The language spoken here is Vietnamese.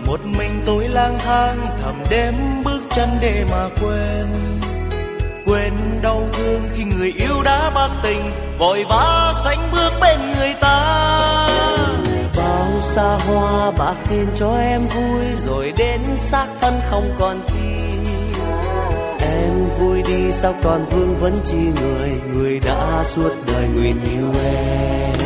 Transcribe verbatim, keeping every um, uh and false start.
một mình tôi lang thang thầm đêm bước chân để mà quên, quên đau thương khi người yêu đã bạc tình vội vã sánh bước bên người ta. Bao xa hoa bạc tiền cho em vui rồi đến xác thân không còn chi. Em vui đi sao còn vương vấn chi người, người đã suốt đời nguyện yêu em.